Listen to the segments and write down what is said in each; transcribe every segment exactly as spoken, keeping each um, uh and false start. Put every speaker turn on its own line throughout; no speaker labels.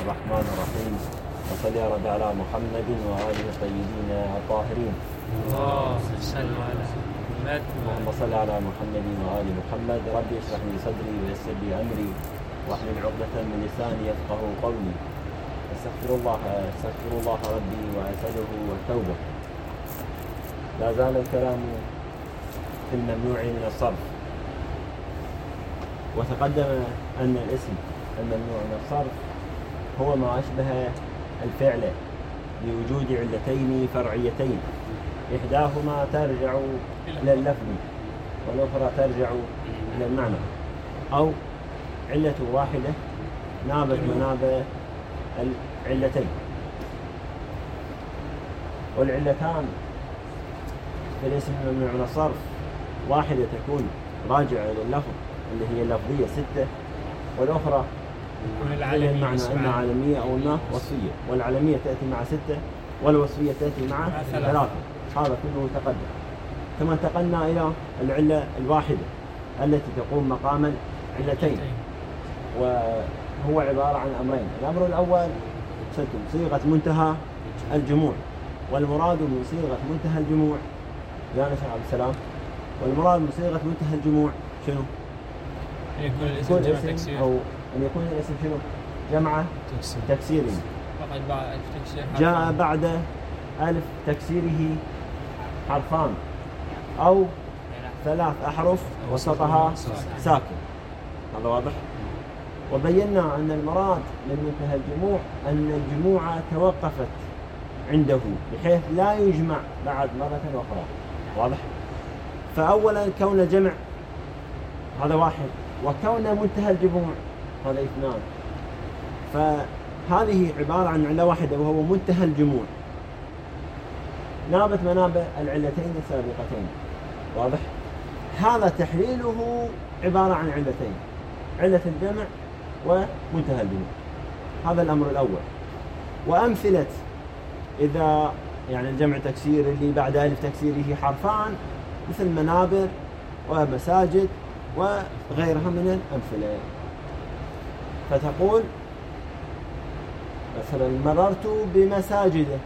الرحمن الرحيم. وصل يا رب على محمد وآله الطيبين الطاهرين.
اللهم صل على محمد.
اللهم صل على محمد وآل محمد. ربي اشرح لي صدري ويسر لي أمري واحلل عقدة من لساني يفقه قولي. استغفر الله استغفر الله ربي وأسأله التوبة. لا زال الكلام في الممنوع من الصرف، وتقدم أن الاسم الممنوع من الصرف هو ما أشبه الفعل لوجود علتين فرعيتين، إحداهما ترجع إلى اللفظ والأخرى ترجع إلى المعنى، أو علة واحدة نابت مناب العلتين. والعلتان في الاسم الممنوع من الصرف واحدة تكون راجعة إلى اللفظ اللي هي اللفظية ستة، والأخرى إلى المعنى إما عالمية أو إما وصفية. والعالمية تأتي مع ستة والوصفية تأتي مع ثلاثة. هذا كله تقدم. ثم انتقلنا إلى العلة الواحدة التي تقوم مقام العلتين، وهو عبارة عن أمرين. الأمر الأول صيغة منتهى الجموع، والمراد من صيغة منتهى الجموع يا نشأ عبد السلام، والمراد من صيغة منتهى الجموع شنو؟
أن يكون الاسم جمع تكسير،
أو أن يكون الاسم شنو؟ جمع تكسيري.
فقد بعد ألف تكسير
جاء بعد ألف تكسيره حرفان أو ثلاث أحرف وسطها ساكن. هذا واضح؟ وبينا أن المراد من منتهى الجموع أن الجموع توقفت عنده بحيث لا يجمع بعد مرة أخرى. واضح؟ فأولا كون الجمع هذا واحد، وكون منتهى الجموع هذا اثنان. فهذه عبارة عن علة واحدة وهو منتهى الجموع، نابت مناب العلتين السابقتين. واضح؟ هذا تحليله عبارة عن علتين، علة الجمع ومنتهى الجموع. هذا الأمر الأول. وأمثلة إذا يعني الجمع تكسير اللي بعد ألف تكسيره حرفان مثل منابر ومساجد وغيرها من الأمثلة. فتقول مثلا مررت بمساجد،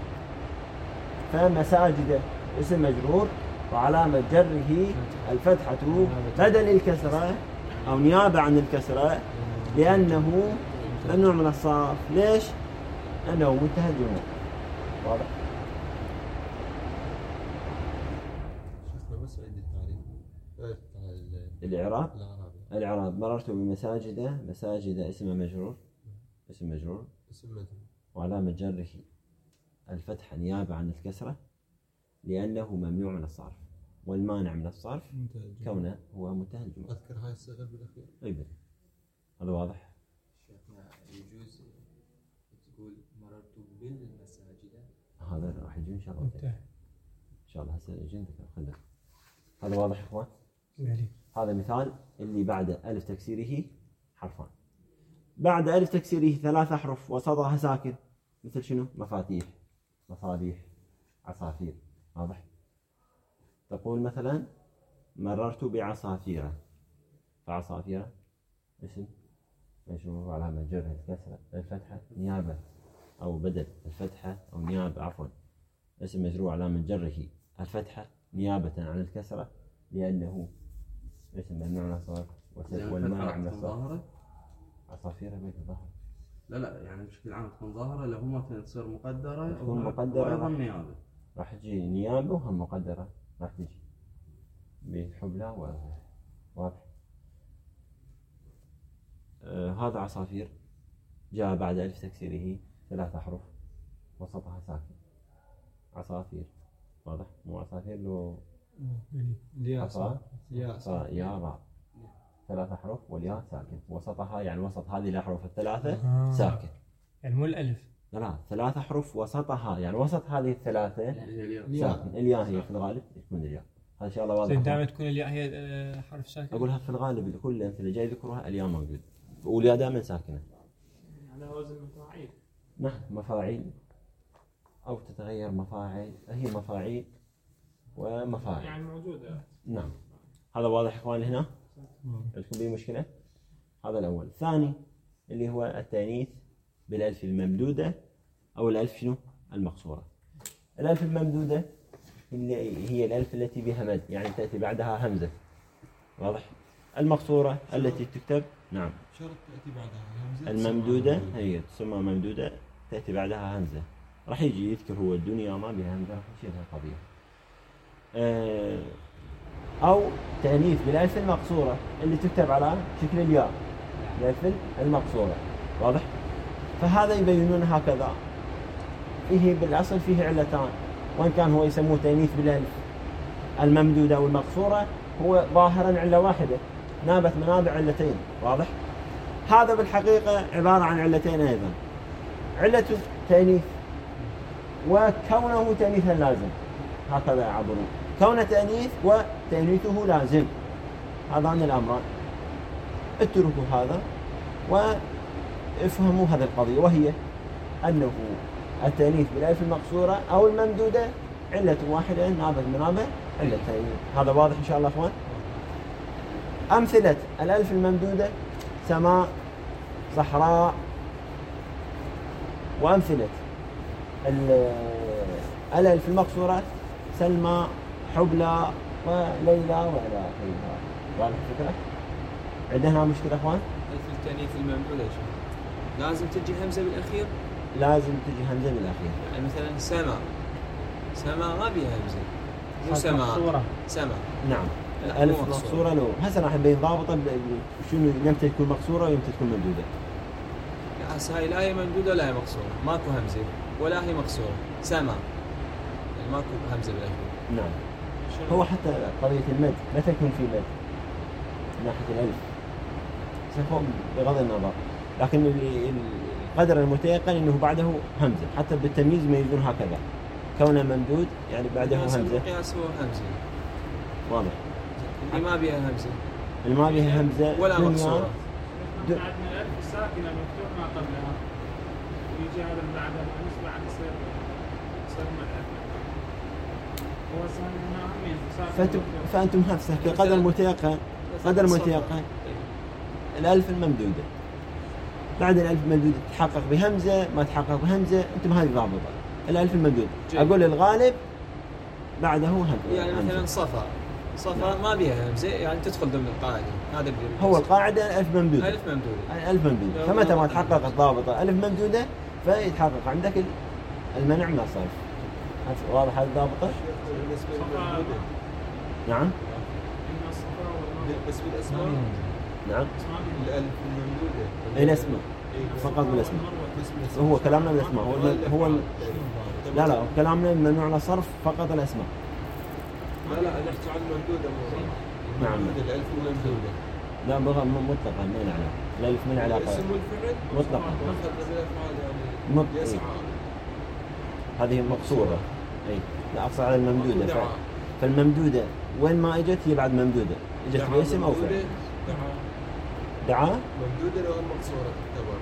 فمساجد اسم مجرور وعلامة جره الفتحة بدل الكسرة أو نيابة عن الكسرة لأنه ممنوع من الصرف. ليش؟ لأنه منتهى الجموع. واضح؟ الإعراب الإعراب مررت بمساجد، مساجد اسم مجرور اسم مجرور وعلامة جره الفتحة نيابة عن الكسرة لأنه ممنوع من الصرف، والمانع من الصرف كونه هو منتهى الجموع.
أذكر هاي الصيغة بالأخير.
أي بلي. هذا واضح؟
شيخنا يجوز تقول مررت بالمساجد؟
هذا راح يجي إن شاء الله. إن شاء الله هسه يجي ذكر خلنا. هذا واضح يا إخوان؟ هذا مثال اللي بعد ألف تكسيره حرفان. بعد ألف تكسيره ثلاث أحرف وسطها ساكن مثل شنو؟ مفاتيح، مصابيح، عصافير. واضح؟ تقول مثلا مررت بعصافيرة، فعصافيرة اسم مجرور علامة جره الكسرة الفتحة نيابة أو بدل الفتحة أو نيابة عفوا اسم مجرور علامة جره الفتحة نيابة عن الكسرة لأنه اسم ممنوع من الصرف والمانع من الصرف. عصافيرة بيت الظهر.
لا لا يعني بشكل عام تكون ظاهرة، لو ما تصير مقدرة
تكون مقدرة
وأيضا نيابة. راح
تجي نيابة وهم مقدرة راح تجي بحبلة واضح. آه هذا عصافير جاء بعد ألف تكسيره ثلاث أحرف وسطها ساكن. عصافير. واضح؟ مو عصافير لو
الياء
ياء يا راء ثلاث أحرف والياء ساكن وسطها يعني وسط هذه الأحرف الثلاثة
آه.
ساكن.
يعني مو الألف.
لا لا ثلاث أحرف وسطها يعني وسط هذه الثلاثة ساكن. الياء هي في الغالب تكون الياء. هذا إن شاء الله واضح.
دائما تكون الياء هي حرف ساكن.
أقولها في الغالب كل الأمثلة جاي ذكرها الياء موجود والياء دائما ساكنة.
على وزن مفاعيل.
نعم مفاعيل أو تتغير مفاعل، هي مفاعيل ومفاعل
يعني موجودة.
نعم. هذا واضح إخواني هنا؟ عندكم بيه مشكلة؟ هذا الأول. الثاني اللي هو التأنيث بالألف الممدودة أو الألف شنو المقصورة. الألف الممدودة اللي هي الألف التي بها مد، يعني تأتي بعدها همزة، واضح؟ المقصورة التي تكتب نعم
شرط تأتي بعدها همزة.
الممدودة هي تسمى ممدودة تأتي بعدها همزة. راح يجي يذكر هو الدنيا ما بها همزة راح يشيل هالقضية. أه أو تأنيث بالألف المقصورة اللي تكتب على شكل الياء، الألف المقصورة، واضح؟ فهذا يبينون هكذا. فيه بالأصل فيه علتان، وإن كان هو يسموه تأنيث بالألف الممدودة أو المقصورة هو ظاهرا علة واحدة نابت منابع علتين، واضح؟ هذا بالحقيقة عبارة عن علتين أيضا، علة تأنيث وكونه تأنيثا لازم، هكذا يعبرون، كونه تأنيث وتأنيثه لازم، هذان الأمران. اتركوا هذا وافهموا هذه القضية، وهي أنه التأنيث بالألف المقصورة أو الممدودة علة واحدة نابت منابع علتين. هذا واضح إن شاء الله أخوان؟ أمثلة الألف الممدودة سماء، صحراء. وأمثلة الألف المقصورة سلمى، حبلى، وليلى وإلى آخره. واضح الفكرة؟ عندنا مشكلة أخوان؟
ألف التأنيث الممدودة لازم تجي همزة بالأخير؟
لازم تجي همزة بالأخير.
يعني مثلا سما، سما ما بيها همزة، مو سما، سما.
نعم. ألف مقصورة لو هسه راح نبين ضابطة شنو يمتى تكون مقصورة ويمتى تكون ممدودة.
لا هسه هاي لا هي ممدودة ولا هي مقصورة، ماكو همزة ولا هي مقصورة، سما يعني ماكو همزة بالأخير.
نعم. هو حتى قضية المد متى يكون في مد من ناحية الألف سيكون بغض النظر، لكن القدر المتيقن أنه بعده همزة، حتى بالتمييز يميزون هكذا، كونه ممدود يعني بعده همزة.
القياس هو همزة.
واضح.
اللي ما بيها همزة.
اللي ما بيها همزة
ولا مقصورة.
د... عندنا الألف الساكنة مفتوح ما قبلها، ويجي هذا اللي بعدها الألف بعد يصير يصير مد. هو سهل
فأنتم فأنتم هسه كقدر متيقن، قدر متيقن الألف الممدودة، بعد الألف الممدودة تحقق بهمزة ما تحقق بهمزة، أنتم هذه ضابطة الألف الممدودة. أقول الغالب بعده همزة.
يعني مثلا صفا، صفا ما بيها همزة يعني تدخل ضمن القاعدة. هذا
هو القاعدة ألف ممدودة.
ألف ممدودة.
ألف ممدودة. فمتى ما تحقق الضابطة ألف ممدودة فيتحقق عندك المنع من الصرف. واضح هذه الضابطة؟ نعم.
بس بالأسماء.
نعم.
الألف الممدودة.
الأسماء. فقط بالأسماء. هو كلامنا بالأسماء. هو هو لا لا كلامنا ممنوع على صرف فقط الأسماء.
لا لا نحكي عن الممدودة.
نعم.
الألف الممدودة.
لا بغى مطلقا ما له علاقة. الألف من علاقة.
اسم الفعل.
مطلقا.
مط... يسعى.
هذه مقصورة. أي لا أقصد على الممدودة. ف... فالممدودة وين ما إجت هي بعد ممدودة. إجت باسم أو فعل.
دعاء.
دعاء.
ممدودة لو المقصورة تعتبر.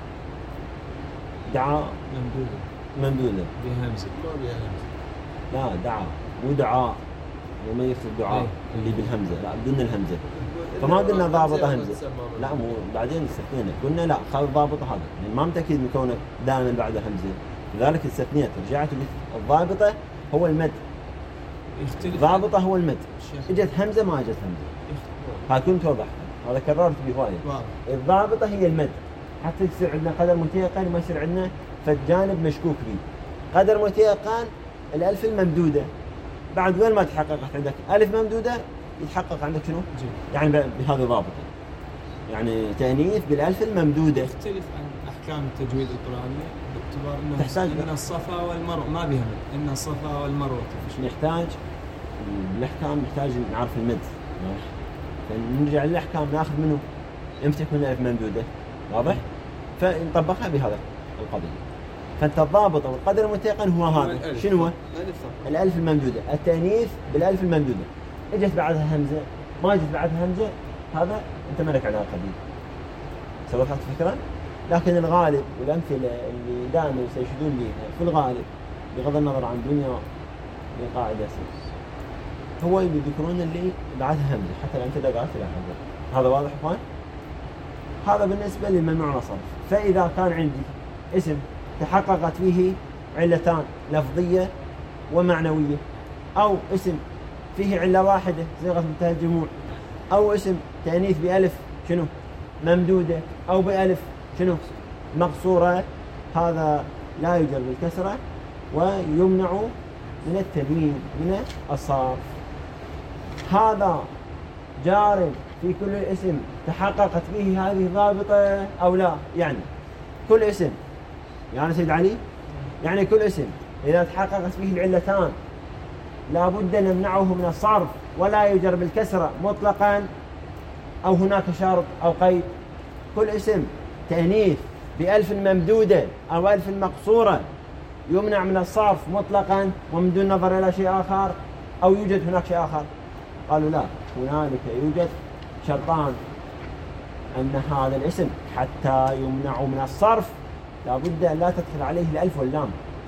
دعاء.
ممدودة.
ممدودة.
بها همزة.
ما بها همزة.
لا دعاء مو دعاء. وما يكتب دعاء اللي بالهمزة، لا بدون الهمزة. فما قلنا ضابطة همزة. لا مو بعدين استثنينا قلنا لا خذ ضابطة هذا، يعني ما متأكد من كونه دائما بعد همزة، لذلك استثنيت رجعت الضابطة هو المد. ضابطة هو المد. اجت همزة ما اجت همزة. هاي كنت توضح، هذا كررت بهواية. الضابطة هي المد، حتى يصير عندنا قدر متيقن وما يصير عندنا فالجانب مشكوك به. قدر متيقن الألف الممدودة، بعد وين ما تحققت عندك ألف ممدودة يتحقق عندك شنو؟ جي. يعني بهذه ضابطة، يعني تأنيث بالألف الممدودة.
يختلف عن أحكام التجويد القرآني باعتبار أنه
تحتاج
إن الصفا والمروة ما بها مد، إن الصفا والمروة
نحتاج بالأحكام نحتاج نعرف المد، فنرجع للأحكام ناخذ منه امتى تكون الألف ممدودة، واضح؟ فنطبقها بهذا القضية. فأنت الضابط أو القدر المتيقن هو هذا. شنو هو؟ الألف الممدودة، التأنيث بالألف الممدودة. اجت بعدها همزة ما اجت بعدها همزة، هذا أنت مالك علاقة به. سويت فكرة؟ لكن الغالب والأمثلة اللي دائما يستشهدون بها في الغالب بغض النظر عن دنيا لقاعدة هو يذكرون اللي بعدها همزة، حتى الأمثلة قالت لا همزة. هذا واضح اخوان؟ هذا بالنسبة للممنوع من الصرف. فإذا كان عندي اسم تحققت فيه علتان لفظية ومعنوية، أو اسم فيه علة واحدة صيغة منتهى الجموع، أو اسم تأنيث بألف شنو ممدودة أو بألف شنو مقصورة، هذا لا يجر بالكسرة ويمنع من التنوين من الصرف. هذا جار في كل اسم تحققت فيه هذه الضابطة أو لا، يعني كل اسم يعني سيد علي يعني كل اسم إذا تحققت فيه العلتان لا بد نمنعه من الصرف ولا يجر بالكسرة مطلقا، أو هناك شرط أو قيد. كل اسم تأنيث بألف ممدودة أو ألف مقصورة يمنع من الصرف مطلقا ومن دون نظر إلى شيء آخر، أو يوجد هناك شيء آخر. قالوا لا، هنالك يوجد شرطان، أن هذا الاسم حتى يمنع من الصرف لا بد أن لا تدخل عليه الألف واللام،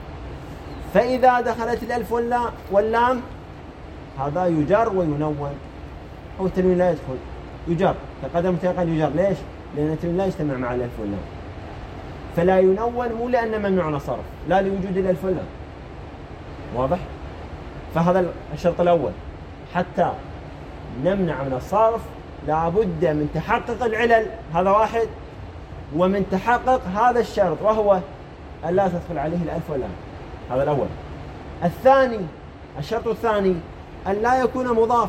فإذا دخلت الألف واللام هذا يجر وينون، أو التنوين لا يدخل، يجر كقدم متيقن يجر. ليش؟ لأن التنوين لا يجتمع مع الألف واللام، فلا ينون مو لأن ممنوع من الصرف، لا لوجود الألف واللام. واضح؟ فهذا الشرط الأول، حتى نمنع من الصرف لا بد من تحقق العلل، هذا واحد، ومن تحقق هذا الشرط وهو أن لا تدخل عليه الألف واللام، هذا الأول. الثاني، الشرط الثاني أن لا يكون مضاف،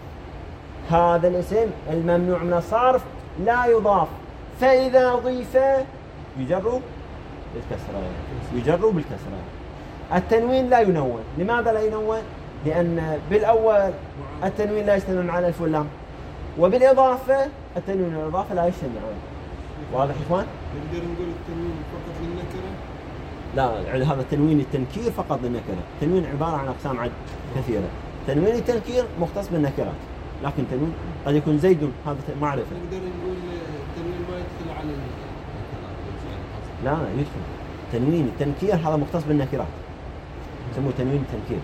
هذا الاسم الممنوع من الصرف لا يضاف، فإذا أضيف يجر بالكسرة، يجر بالكسرة. التنوين لا ينون، لماذا لا ينون؟ لأن بالأول التنوين لا يجتمع مع الألف واللام، وبالإضافة التنوين والإضافة لا يجتمعون. واضح يا إخوان؟
نقدر نقول التنوين فقط للنكرة؟
لا، هذا تنوين التنكير فقط للنكرة. التنوين عبارة عن أقسام عد كثيرة. تنوين التنكير مختص بالنكرات، لكن تنوين قد يكون زيد، هذا معرفة.
نقدر نقول التنوين ما يدخل على النكرات.
لا لا يدخل. تنوين التنكير هذا مختص بالنكرات، يسموه تنوين التنكير.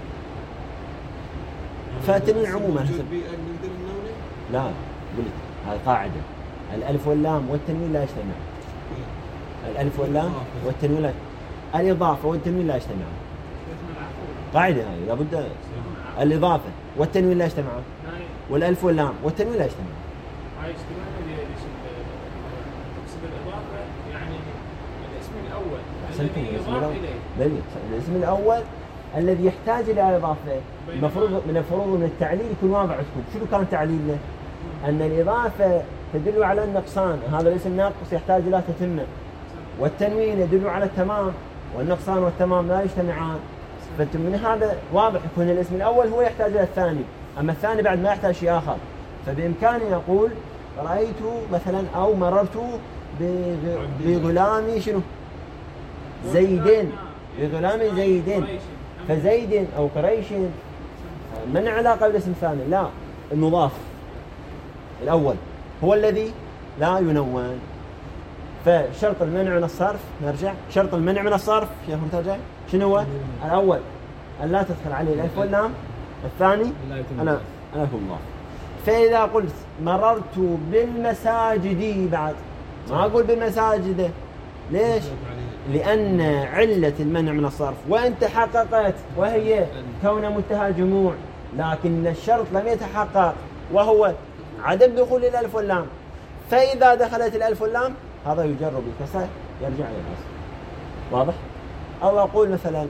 فالتنوين عموما حسب
نقدر ننونه؟
لا، قلت هذه قاعدة، الألف واللام والتنوين لا يجتمعان. الألف واللام والتنوين لا، الإضافة والتنوين لا يجتمعان. قاعدة هذه لابد، الإضافة والتنوين لا يجتمعان، والألف واللام والتنوين لا يجتمعان.
هاي اجتماع تقصد الإضافة، يعني الاسم الأول الذي يضاف إليه.
الاسم الأول الذي يحتاج إلى إضافة، المفروض من الفروض من التعليل يكون واضح عندكم. شنو كان تعليله؟ أن الإضافة تدل على النقصان، هذا الاسم ناقص يحتاج إلى تتمة، والتنوين يدل على التمام، والنقصان والتمام لا يجتمعان. فأنتم من هذا واضح يكون الاسم الأول هو يحتاج إلى الثاني، أما الثاني بعد ما يحتاج شيء آخر. فبإمكاني أقول رأيت مثلا أو مررت بغلام شنو زيدين، بغلام زيدين، فزيد أو قريش من علاقة بالاسم الثاني، لا، المضاف الأول هو الذي لا ينون. فشرط المنع من الصرف، نرجع شرط المنع من الصرف شيخ مرتجع شنو هو؟ الأول أن لا تدخل عليه الألف واللام، الثاني أنا أنا أكون مضاف. فإذا قلت مررت بالمساجد، بعد ما أقول بالمساجد، ليش؟ لأن علة المنع من الصرف وإن تحققت وهي كون منتهى جموع، لكن الشرط لم يتحقق وهو عدم دخول الألف واللام، فإذا دخلت الألف واللام هذا يجر بالكسر يرجع إلى الأصل. واضح؟ أو أقول مثلا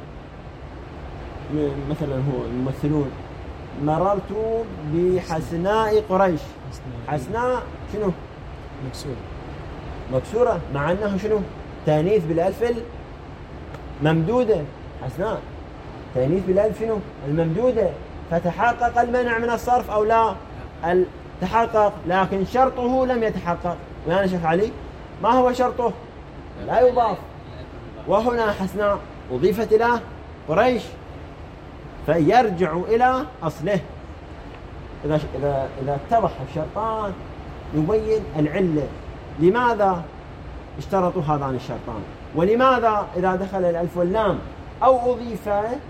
مثلا هو الممثلون مررت بحسناء قريش، حسناء شنو؟
مكسورة
مكسورة، مع أنه شنو؟ تانيث بالألف الممدودة، حسناء تانيث بالألف شنو؟ الممدودة، فتحقق المنع من الصرف أو لا؟ تحقق، لكن شرطه لم يتحقق. ويانا شيخ علي ما هو شرطه؟ لا يضاف، وهنا حسناء أضيفت إلى قريش فيرجع إلى أصله. إذا إذا إذا اتضح الشرطان يبين العلة، لماذا اشترطوا هذان الشرطان، ولماذا إذا دخل الألف واللام أو أضيف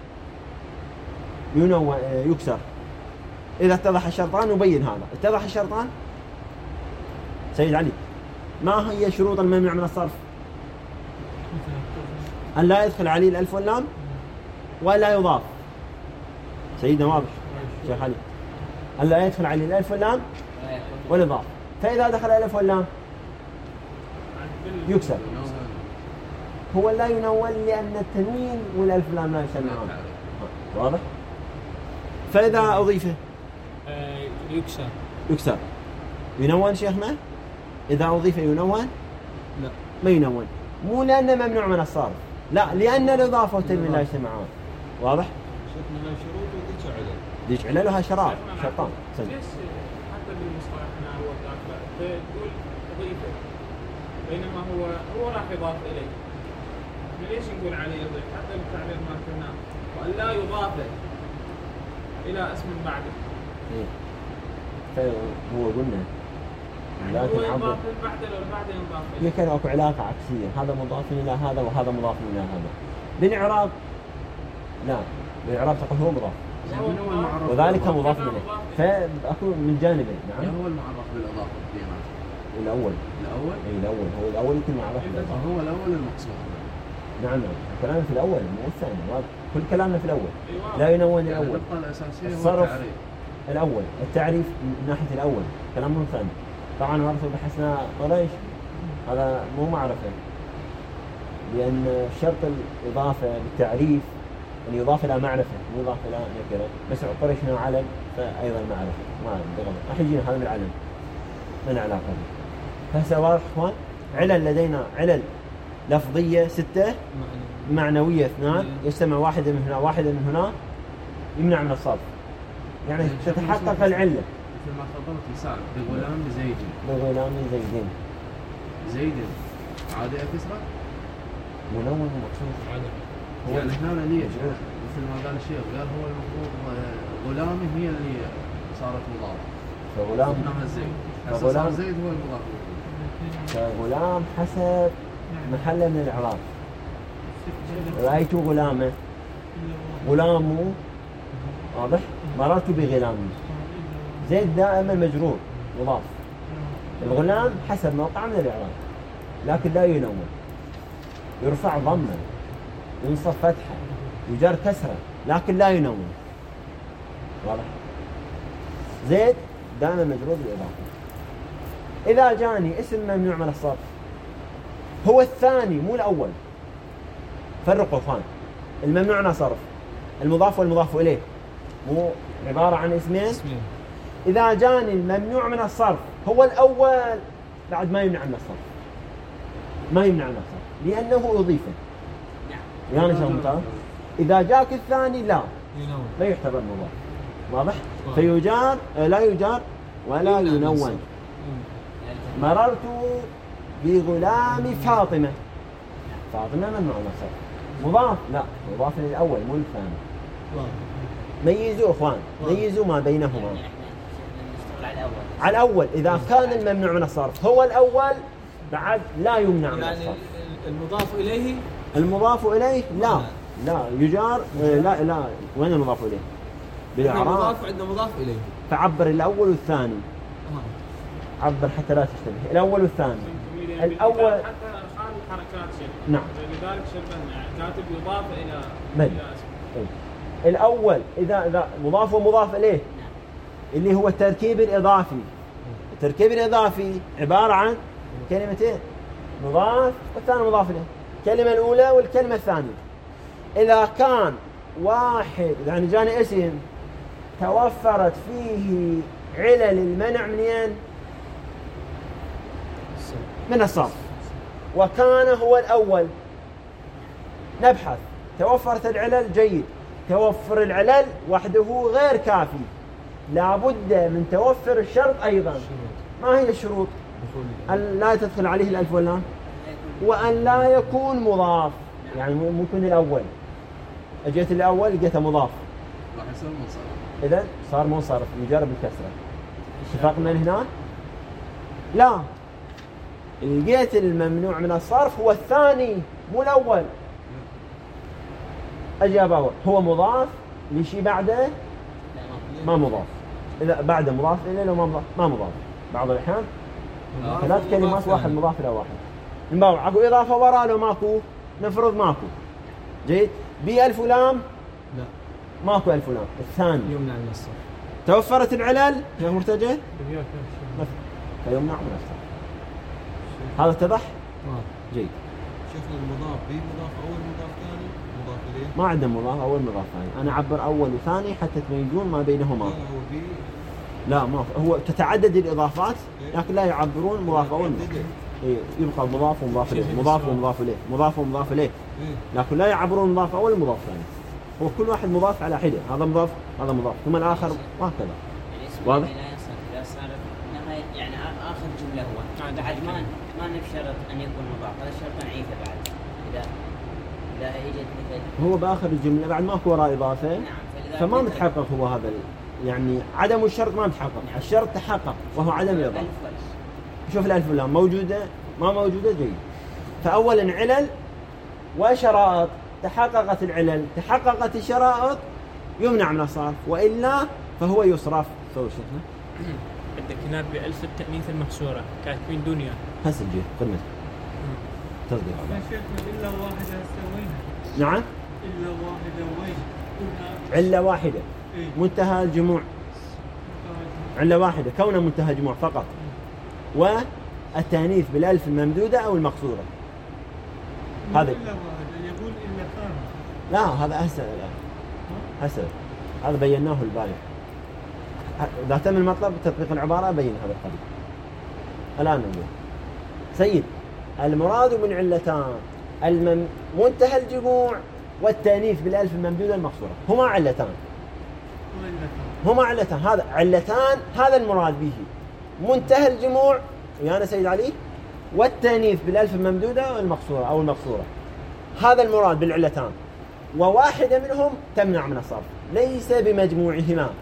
ينو يكسر. إذا اتضح الشرطان يبين هذا. اتضح الشرطان سيد علي، ما هي شروط الممنوع من الصرف؟ أن لا يدخل عليه الألف واللام ولا يضاف. سيدنا واضح شيخ علي؟ أن لا يدخل عليه الألف واللام ولا يضاف. فإذا دخل الألف واللام يكسر. هو لا ينون لأن التنوين والألف واللام لا يسمعون. واضح؟ فإذا أضيفه
يكسر.
يكسر. ينون شيخنا؟ إذا أضيف ينون؟
لا
ما ينون. مو لأنه ممنوع من الصرف، لا لأن الإضافة والتنوين لا يجتمعون. واضح؟
شفنا لها شروط وذيك علل.
ذيك عللها شراب شرطان.
ليش حتى بالمصطلحنا هو تقول أضيفه بينما هو هو راح يضاف إليه؟ ليش نقول عليه يضيف حتى بالتعبير ما كنا وأن لا يضاف إلى اسم بعده؟
إيه. فهو قلنا
لا تنعبر بعد لو بعد ينضاف إليه.
يمكن أكو علاقة عكسية، هذا مضاف إلى هذا وهذا مضاف إلى هذا. بالإعراب لا، بالإعراب تقول هو مضاف وذلك مضاف إليه، فأكون من جانبين. نعم.
هو المعرف بالإضافة بالديانات.
الأول.
الأول.
أي الأول هو الأول يكون معرف بالإضافة.
هو الأول المقصود.
نعم نعم. كلامنا في الأول مو الثاني. كل كلامنا في الأول. لا ينون الأول.
النقطة الأساسية هو
الصرف
التعريف.
الأول، التعريف من ناحية الأول، كلام مو الثاني. طبعا ورثوا بحسنا قريش هذا مو معرفة، لأن شرط الإضافة بالتعريف أن يضاف إلى معرفة مو يضاف إلى نكرة. بس قريش هنا علم فأيضا معرفة ما بغلط. راح يجينا هذا من العلم من علاقة به. فهسه واضح إخوان، علل لدينا علل لفظية ستة، معنوية اثنان، يجتمع واحدة من هنا واحدة من هنا، يمنع من الصرف. يعني تتحقق العلة.
مثل ما تفضلت مثال بغلام زيد.
بغلام زيدين.
زيد عادة كسرة؟
منون مقصود.
هو يعني هنا ليه مثل ما قال الشيخ قال هو المفروض غلامي هي اللي صارت مضافة.
فغلام.
نعم زيد.
فغلام
زيد هو المضاف.
فغلام حسب محله من الإعراب. رأيت غلامه. غلامه واضح؟ مررت بغلامه. زيد دائما مجرور مضاف. الغلام حسب موقع من الإعراب لكن لا ينون. يرفع ضمه، ينصب فتحه، يجر كسره لكن لا ينون. واضح؟ زيد دائما مجرور بالإضافة. إذا جاني اسم ممنوع من الصرف هو الثاني مو الأول. فرقوا اخوان، الممنوع من الصرف المضاف والمضاف إليه مو عبارة عن اسمين. اسمين. إذا جاني الممنوع من الصرف هو الأول بعد ما يمنع من الصرف، ما يمنع من الصرف لأنه أضيفه. يعني شو ممتاز؟ إذا جاك الثاني لا لا يعتبر مضاف. واضح؟ فيجار لا يجار ولا ينون. مررت بغلام فاطمة. فاطمة ممنوع من الصرف. مضاف لا، مضاف للأول مو الثاني. ميزوا اخوان، ميزوا ما بينهما. على الأول إذا كان الممنوع من الصرف هو الأول بعد لا يمنع من الصرف.
يعني المضاف إليه
المضاف إليه لا لا يجار. لا لا وين المضاف إليه؟ بالإعراب.
المضاف عندنا مضاف إليه.
فعبر الأول والثاني. عبر حتى لا تشتبه الأول والثاني. الأول
حتى خارج الحركات شيء.
نعم.
لذلك شبهنا يعني كاتب يضاف إلى
إلى اسم. الأول إذا إذا مضاف ومضاف إليه اللي هو التركيب الإضافي. التركيب الإضافي عبارة عن كلمتين، مضاف والثاني مضاف إليه. الكلمة الأولى والكلمة الثانية. إذا كان واحد يعني جاني اسم توفرت فيه علل المنع منين؟ من الصرف، وكان هو الأول، نبحث توفرت العلل جيد. توفر العلل وحده غير كافي، لابد من توفر الشرط أيضا. ما هي الشروط؟ أن لا تدخل عليه الألف واللام، وأن لا يكون مضاف. يعني ممكن الأول أجيت الأول لقيته مضاف
راح يصير منصرف.
إذا صار منصرف يجرب الكسرة. اتفقنا هنا؟ لا، لقيت الممنوع من الصرف هو الثاني مو الأول. أجي أبور هو مضاف لشي بعده ما مضاف. إذا بعده مضاف إليه لو ما مضاف ما مضاف. بعض الأحيان ثلاث كلمات واحد مضاف إلى واحد. نباوع أكو إضافة وراء لو ماكو نفرض ماكو. جيد. بألف ولام
لا
ماكو ألف ولام. الثاني
يمنع من الصرف.
توفرت العلل يا مرتجى فيمنع من الصرف. هذا اتضح؟
آه.
جيد.
شيخنا المضاف به مضاف اول مضاف ثاني مضاف اليه.
ما عندنا مضاف اول مضاف ثاني، انا اعبر اول وثاني حتى تميزون ما بينهما.
لا هو به
لا ما هو تتعدد الاضافات لكن لا يعبرون مضاف اول. إيه يبقى مضاف ومضاف اليه، مضاف ومضاف اليه، مضاف ومضاف اليه، لكن لا يعبرون مضاف اول ومضاف ثاني. هو كل واحد مضاف على حده، هذا مضاف هذا مضاف ثم الاخر وهكذا. واضح؟
إذا صار نهاية يعني آخر جملة هو بعد ما ما نشترط أن يكون مضاف، هذا شرط نعيفه بعد إذا إذا إجت مثل
هو بآخر الجملة بعد ماكو وراء إضافة.
نعم.
فما متحقق هو هذا ال... يعني عدم الشرط ما متحقق. نعم. الشرط تحقق وهو عدم الإضافة. شوف الألف واللام موجودة ما موجودة. جيد. فأولا علل وشرائط، تحققت العلل تحققت الشرائط يمنع من الصرف، وإلا فهو يصرف. سوي شيخنا
عندك هناك بألف التأنيث المكسورة كاتبين دنيا
هسه جيت قمة تصدق
يا شيخنا إلا واحدة سوينا.
نعم
إلا واحدة وين
علة واحدة
إيه؟
منتهى الجموع. علة واحدة كونه منتهى الجموع فقط، والتأنيث بالألف الممدودة أو المقصورة. هذا
إلا واحدة يقول إلا ثاني.
لا هذا أسهل الآن أسهل. هذا بيناه البارح. إذا تم المطلب تطبيق العبارة بين هذا القدر. الآن نقول سيد المراد من علتان المم... منتهى الجموع والتأنيث بالألف الممدودة المقصورة هما علتان. هما علتان. هذا علتان هذا المراد به منتهى الجموع ويانا سيد علي والتأنيث بالألف الممدودة والمقصورة أو المقصورة. هذا المراد بالعلتان، وواحدة منهم تمنع من الصرف ليس بمجموعهما.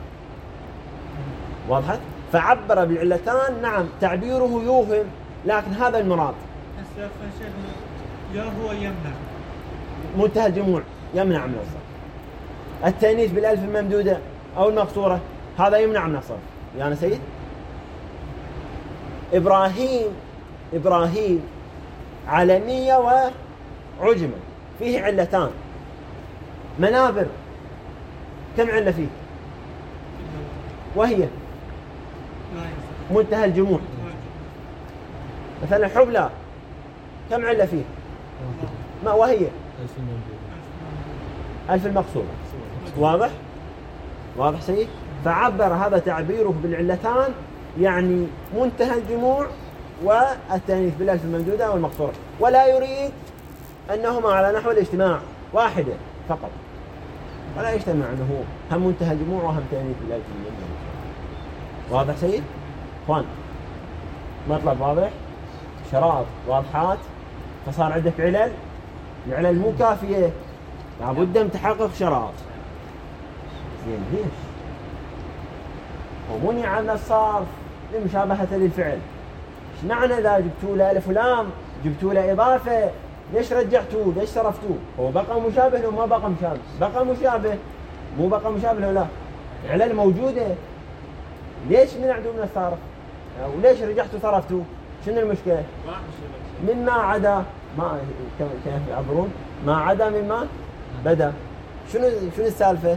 واضحت؟ فعبر بالعلتان. نعم تعبيره يوهم لكن هذا المراد.
هسه شيخنا يا هو يمنع
منتهى الجموع يمنع من الصرف. التأنيث بالألف الممدودة أو المقصورة هذا يمنع من الصرف. يعني سيد إبراهيم إبراهيم علمية وعجمة فيه علتان. منابر كم علة فيه؟ وهي منتهى الجموع. مثلا حبلى كم علة فيه؟ ما وهي ألف المقصورة. واضح؟ واضح سيد؟ فعبر هذا تعبيره بالعلتان يعني منتهى الجموع والتأنيث بالألف الممدودة والمقصورة، ولا يريد أنهما على نحو الاجتماع واحدة فقط، ولا يجتمع أنه هم منتهى الجموع وهم تأنيث بالألف الممدودة. واضح سيد؟ اخوان مطلب واضح، شرائط واضحات. فصار عندك علل، العلل مو كافية لابد من تحقق شرائط. زين ليش؟ ومنع عن الصرف لمشابهة للفعل. ايش معنى اذا جبتوا له الف ولام جبتوا له اضافة ليش رجعتوه؟ ليش صرفتوه؟ هو بقى مشابه لو ما بقى مشابه؟ بقى مشابه مو بقى مشابه ولا لا؟ العلل موجودة ليش منعتوا من الصرف؟ وليش رجعتوا صرفتوا؟ شنو المشكلة؟ مما عدا ما كيف يعبرون؟ ما عدا مما بدا. شنو شنو السالفة؟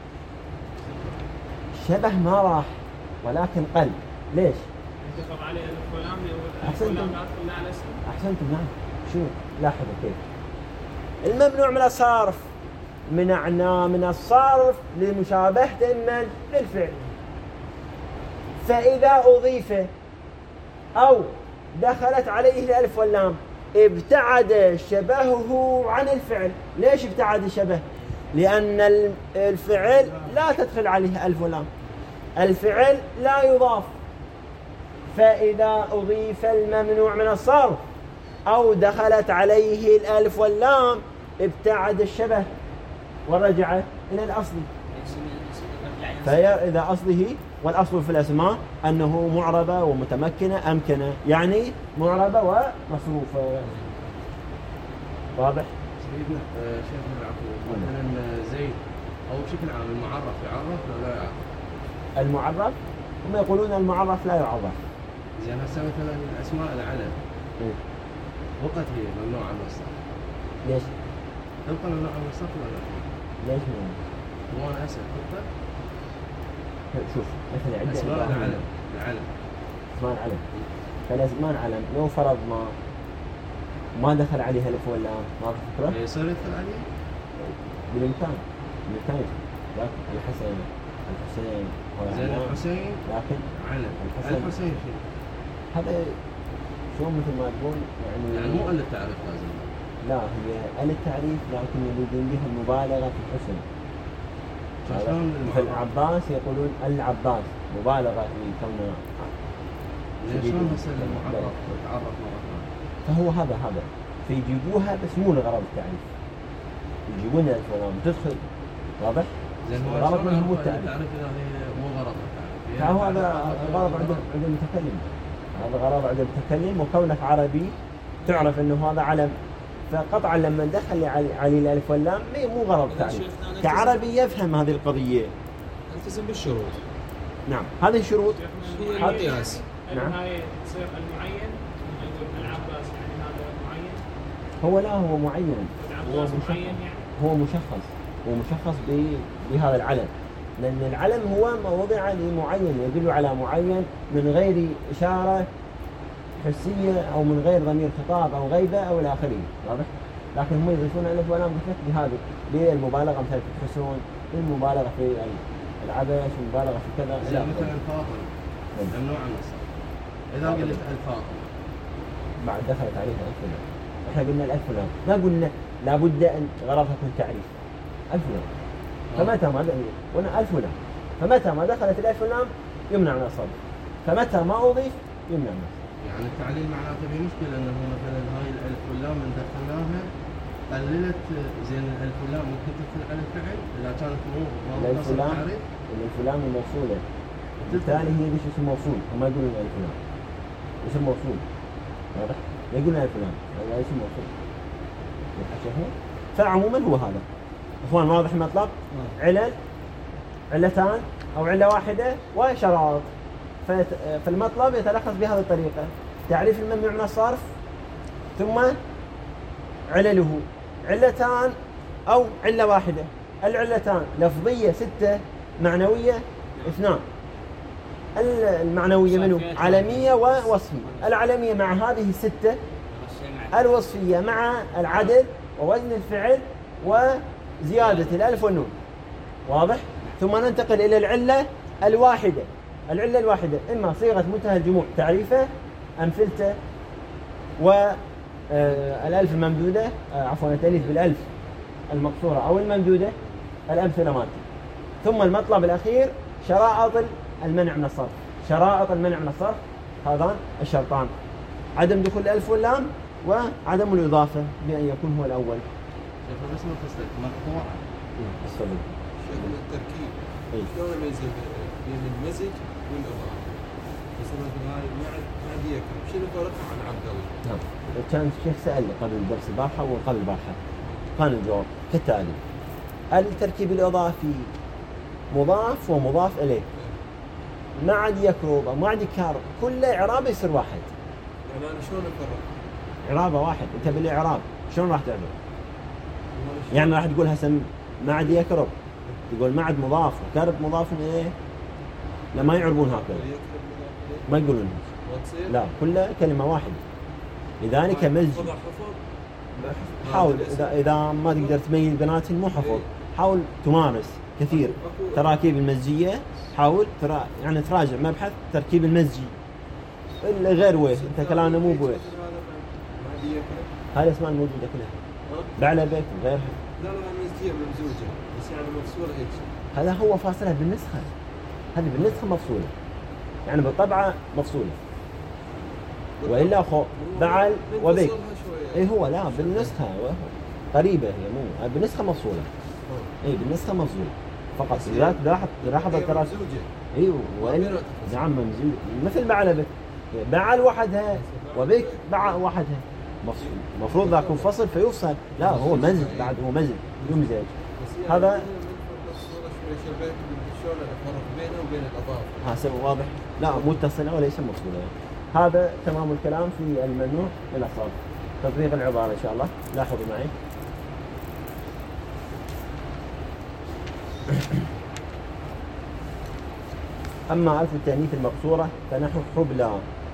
شبه ما راح ولكن قل. ليش؟
انتخب عليه الف ولام
أحسنتم.
على اسم.
أحسنتم. نعم. شو لاحظوا كيف الممنوع من الصرف منعنا من الصرف لمشابهة من للفعل. فإذا أضيف أو دخلت عليه الألف واللام ابتعد شبهه عن الفعل. ليش ابتعد الشبه؟ لأن الفعل لا تدخل عليه ألف واللام، الفعل لا يضاف. فإذا أضيف الممنوع من الصرف أو دخلت عليه الألف واللام ابتعد الشبه ورجع إلى الأصل. فهي إذا أصله، والأصل في الأسماء أنه معربة ومتمكنة أمكنة، يعني معربة ومصروفة. واضح؟
سيدنا شيخنا العفو، مثلا زيد أو بشكل عام المعرف يعرف ولا لا يعرف؟
المعرف هم يقولون المعرف لا يعرف.
زين هسه مثلا أسماء العلم
إيه؟
وقت هي ممنوعة من الصرف.
ليش؟
طبقا لنوع الصرف ولا لا؟
ليش مو؟
هو انا اسال طبقا
شوف مثلا عندنا
اسماء العلم العلم
اسماء العلم فالاسمان علم لو فرضنا ما دخل عليها الف ولا ما فكره
يصير يدخل عليه
بالامكان بالامكان يدخل لكن الحسن الحسين
زين الحسين
لكن
علم
الحسين
الحسين شنو؟
هذا شو مثل ما تقول يعني
يعني مو ال التعريف لازم
لا هي ال التعريف لكن يريدون بها المبالغه في الحسن مثل العباس يقولون العباس مبالغه في كونه
شلون بس المعرف تعرف مره ثانيه
فهو هذا هذا فيجيبوها بس مو لغرض التعريف يجيبونها الفلان بتدخل واضح؟
زين هو
الغرض منهم مو التعريف
التعريف هذا مو غرض التعريف
فهو هذا غرض عند عند المتكلم هذا غرض عند المتكلم وكونك عربي تعرف انه هذا علم فقطعا لما دخل علي, علي الالف واللام مو غرض تعريف كعربي يفهم هذه القضيه
التزم بالشروط
نعم هذه الشروط
هي القياس
نعم
هاي تصير المعين يقول العباس يعني هذا معين
هو لا هو معين هو
العباس
مشخص
معين يعني
هو مشخص هو مشخص بهذا العلم لأن العلم هو ما وضع لمعين يدل على معين من غير إشارة حسية أو من غير ضمير خطاب أو غيبة أو إلى آخره واضح؟ لكن هم يضيفون الألف واللام بهذه بالمبالغة مثلا في الحسون بالمبالغة في العبث والمبالغة في كذا
زي مثلا الفاطمة ممنوع النصب إذا قلت الفاطمة
بعد دخلت عليها ألف واللام إحنا قلنا الألف واللام ما قلنا لابد أن غرضها يكون تعريف ألف واللام فمتى ما قلنا ألف واللام فمتى ما دخلت الألف واللام يمنع من الصرف فمتى ما أضيف يمنع من الصرف
يعني التعليل معناته في مشكلة أنه مثلا هاي الألف واللام من دخلناها قللت زين الألف واللام ممكن تدخل على الفعل إذا كانت مو
الألف واللام الألف واللام الموصولة بالتالي هي ليش اسم موصول وما يقولون الألف واللام اسم موصول واضح يقولون الألف واللام هذا اسم موصول فعموما هو هذا اخوان واضح المطلب علل علتان او عله واحده وشرائط فالمطلب يتلخص بهذه الطريقه تعريف الممنوع من الصرف ثم علله علتان او عله واحده العلتان لفظيه سته معنويه اثنان المعنويه منه علميه ووصفيه العلميه مع هذه السته الوصفيه مع العدد ووزن الفعل وزيادة الألف والنون واضح؟ ثم ننتقل إلى العلة الواحدة العلة الواحدة إما صيغة منتهى الجموع تعريفه أمثلته والألف الممدودة عفوا التأليف بالألف المقصورة أو الممدودة الأمثلة مالته ثم المطلب الأخير شرائط المنع من الصرف شرائط المنع من الصرف هذان الشرطان عدم دخول الألف واللام وعدم الإضافة بأن يكون هو الأول
شوف بس ما تصدق مقطوع
استفيد
شوف التركيب
اي
شلون اميز بين المزج والاضافه مثلا هاي معد معد يكرم شنو فرقها عن عبد الله؟
نعم كان الشيخ سألني قبل درس البارحة وقبل البارحة كان الجواب كالتالي التركيب الإضافي مضاف ومضاف إليه معد يكرب معد يكار كل إعراب يصير واحد
يعني انا شلون افرق؟
إعرابه واحد أنت بالإعراب شلون راح تعرف؟ يعني راح تقول هسه معد يكرب تقول معد مضاف وكرب مضاف إليه لا ما يعربون هكذا ما يقولون لا كلها كلمة واحدة لذلك مزج حاول إذا إذا ما تقدر تميز بيناتهم مو حفظ حاول تمارس كثير تراكيب المزجية حاول ترا يعني تراجع مبحث تركيب المزجي غير ويه أنت كلامنا مو بويه هاي الأسماء الموجودة كلها بعلبك وغيرها
لا لا مزجية ممزوجة بس يعني مفصولة هيك
هذا هو فاصلها بالنسخة هذه بالنسخة مفصولة يعني بالطبعة مفصولة وإلا خو بعل وبيك إيه هو لا بالنسخة قريبة هي مو بالنسخة مفصولة إيه بالنسخة مفصولة فقط ذاك لاحظ لاحظ التراكيب ايوه وإلا نعم ممزوج مثل بعلبك بعل وحدها وبيك باع وحدها المفروض ذاك فصل فيفصل لا هو مزج بعد هو مزج يمزج هذا
شلون الفرق بينه وبين الاضافه
ها واضح لا متصله وليس مفصوله هذا تمام الكلام في الممنوع من الصرف تطبيق العباره ان شاء الله لاحظوا معي أما ألف التأنيث المقصورة فنحو حبلى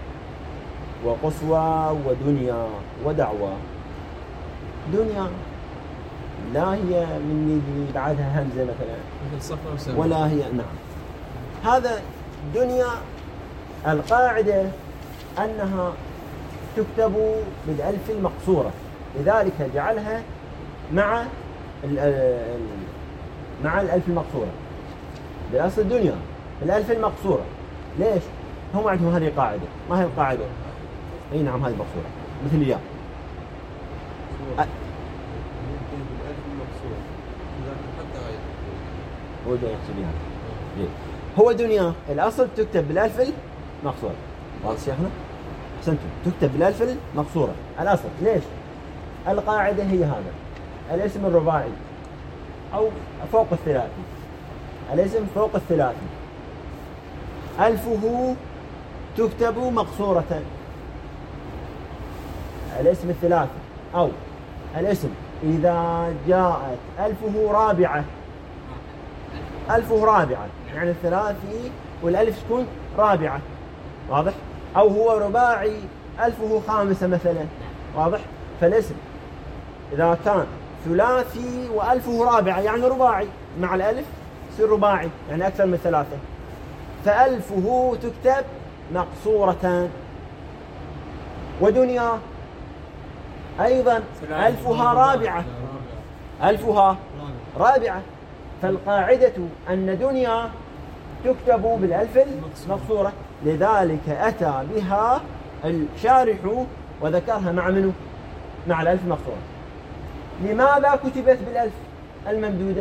وقصوى ودنيا ودعوى. دنيا لا هي من اللي بعدها همزة مثلا ولا هي، نعم، هذا دنيا القاعدة أنها تكتب بالألف المقصورة، لذلك جعلها مع مع الألف المقصورة. بالأصل الدنيا الألف المقصورة، ليش؟ هم عندهم هذه قاعدة. ما هي القاعدة؟ أي نعم هذه مقصورة مثل الياء. هو ده يحسب هذا. هو دنيا الأصل تكتب بالألف المقصورة. واضح شيخنا؟ أحسنتم، تكتب بالألف المقصورة الأصل. ليش؟ القاعدة هي هذا الاسم الرباعي أو فوق الثلاثي، الاسم فوق الثلاثي ألفه تكتب مقصورة. الاسم الثلاثي أو الاسم إذا جاءت ألفه رابعة، ألفه رابعة يعني الثلاثي والألف تكون رابعة، واضح؟ أو هو رباعي ألفه خامسة مثلا، واضح؟ فالاسم إذا كان ثلاثي وألفه رابعة يعني رباعي، مع الألف يصير رباعي يعني أكثر من ثلاثة، فألفه تكتب مقصورة. ودنيا أيضا ألفها رابعة، ألفها رابعة، فالقاعدة أن دنيا تكتب بالألف المقصورة، لذلك أتى بها الشارح وذكرها مع منه؟ مع الألف المقصورة. لماذا كتبت بالألف الممدودة؟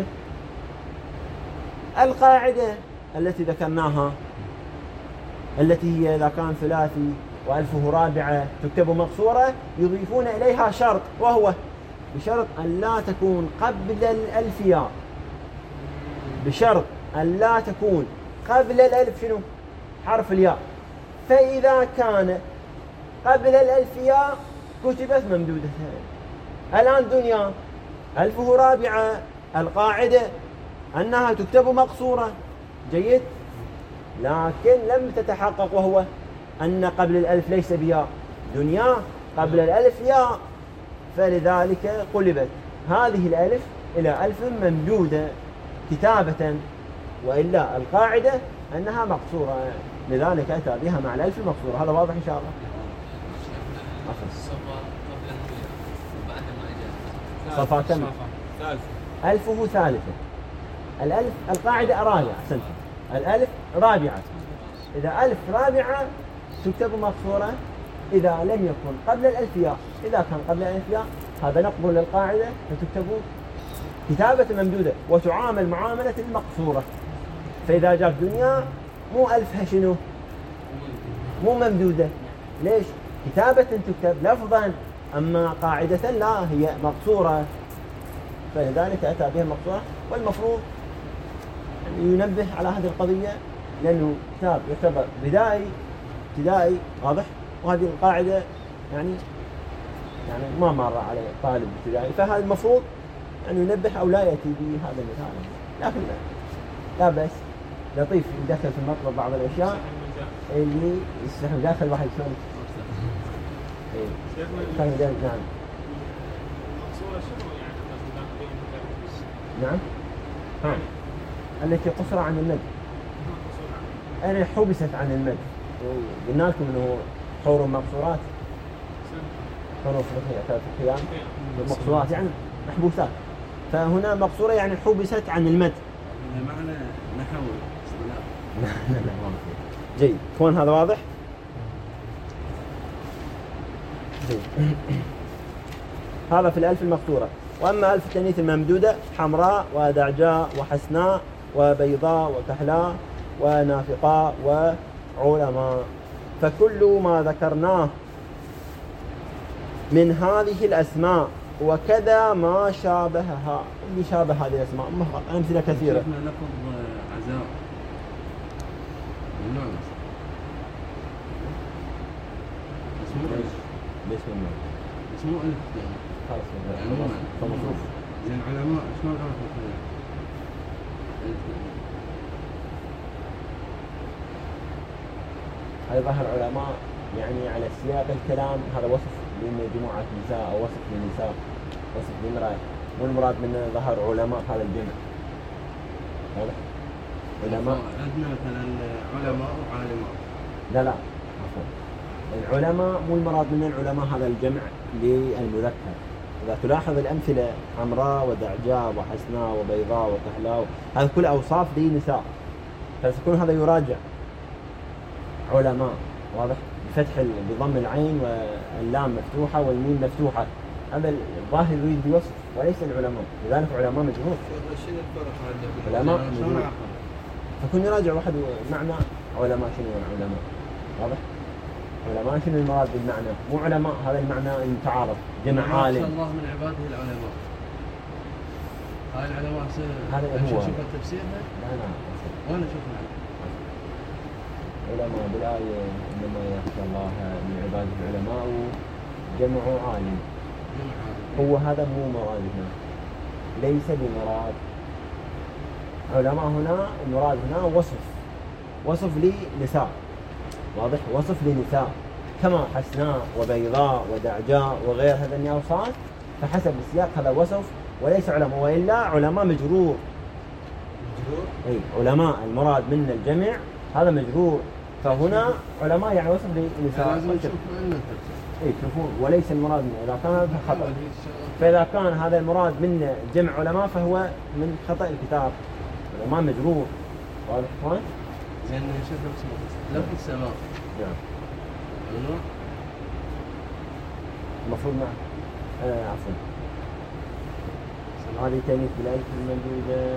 القاعدة التي ذكرناها التي هي إذا كان ثلاثي وألفه رابعة تكتب مقصورة، يضيفون إليها شرط، وهو بشرط أن لا تكون قبل الألف ياء، بشرط أن لا تكون قبل الألف شنو؟ حرف الياء. فإذا كان قبل الألف ياء كتبت ممدودة. الآن دنيا ألفه رابعة، القاعدة أنها تكتب مقصورة، جيد، لكن لم تتحقق، وهو أن قبل الألف ليس بياء. دنيا قبل الألف ياء، فلذلك قلبت هذه الألف إلى ألف ممدودة كتابة، وإلا القاعدة أنها مقصورة، لذلك أتى بها مع الألف المقصورة. هذا واضح إن شاء الله؟ صفا كم؟ ألفه ثالثة. الألف القاعدة رابعة، أحسنت، الألف رابعة. إذا ألف رابعة تكتب مقصورة إذا لم يكن قبل الألف ياء. إذا كان قبل الألف ياء هذا نقبل للقاعدة فتكتب كتابة ممدودة وتعامل معاملة المقصورة. فإذا جاءت دنيا مو ألفها شنو؟ مو ممدودة. ليش؟ كتابة تكتب لفظا، أما قاعدة لا، هي مقصورة، فلذلك أتى بها مقصورة. والمفروض ينبه على هذه القضية، لأنه كتاب يعتبر بدائي ابتدائي، واضح؟ وهذه القاعدة يعني يعني ما مر على طالب ابتدائي، فهذا المفروض يعني ينبه أو لا يأتي بهذا المثال. لكن لا بأس، لطيف يدخل في المطلب بعض الأشياء اللي يستحق داخل واحد شلون. إيه. نعم. نعم. ها. التي قصر عن المد. أنا حبست عن المد. قلنا لكم إنه حور مقصورات. حروف القيام مقصورات يعني محبوسات. فهنا مقصورة يعني حبست عن المد.
معنى نحو
جيد. كون هذا واضح؟ جيد. هذا في الألف المقصورة. وأما ألف التأنيث الممدودة: حمراء ودعجاء وحسناء وبيضاء وكحلاء ونافقاء وعلماء. فكل ما ذكرناه من هذه الأسماء وكذا ما شابهها. اللي شابه هذه الأسماء أمثلة كثيرة.
لفظ عزاء النوع اسمه ايش؟
باسم النوع
اسمه ألف يعني.
خلاص يعني فمصروف.
زين علماء شلون عرفوا كذا؟
هذا ظهر العلماء يعني على سياق الكلام هذا وصف لمجموعة نساء أو وصف للنساء، وصف لامرأة، مو المراد من ظهر علماء هذا الجمع. واضح؟ علماء
عندنا مثلا علماء وعالمات.
لا لا عفوا، العلماء مو المراد من العلماء هذا الجمع للمذكر. إذا تلاحظ الأمثلة حمراء ودعجاء وحسناء وبيضاء وكحلاء، هذا كل أوصاف لنساء، فسيكون هذا يراجع علماء. واضح؟ بفتح بضم العين واللام مفتوحة والميم مفتوحة، هذا الظاهر يريد بوصف وليس العلماء، لذلك علماء مجهول.
شنو الفرق عندنا؟
علماء مجهول، فكون يراجع واحد معنى علماء شنو علماء. واضح؟ علماء شنو المراد بالمعنى؟ مو علماء هذا المعنى المتعارف، جمع عالم.
الله من عباده العلماء. هاي العلماء
هذا هو.
شوف تفسيرها؟
لا لا.
وانا شوفها.
علماء بالآية إنما يخشى الله من عباده العلماء جمع عالم. هو هذا مو مرادنا، ليس بمراد. علماء هنا المراد هنا وصف، وصف لنساء. واضح؟ وصف لنساء كما حسناء وبيضاء ودعجاء وغير هذا من الأوصاف، فحسب السياق هذا وصف وليس علماء، وإلا علماء مجرور.
مجرور؟
أي علماء المراد من الجمع هذا مجرور، فهنا علماء يعني وصف لنساء.
لازم نشوف عندنا
اي تشوفون، وليس المراد من اذا كان هذا خطا، فاذا كان هذا المراد من جمع علماء فهو من خطا الكتاب، علماء مجرور. واضح اخوان؟
زين نشوف لفظ السماء.
نعم.
منو؟
المفروض نعم. آه عفوا. هذه تانيث بالالف الممدوده.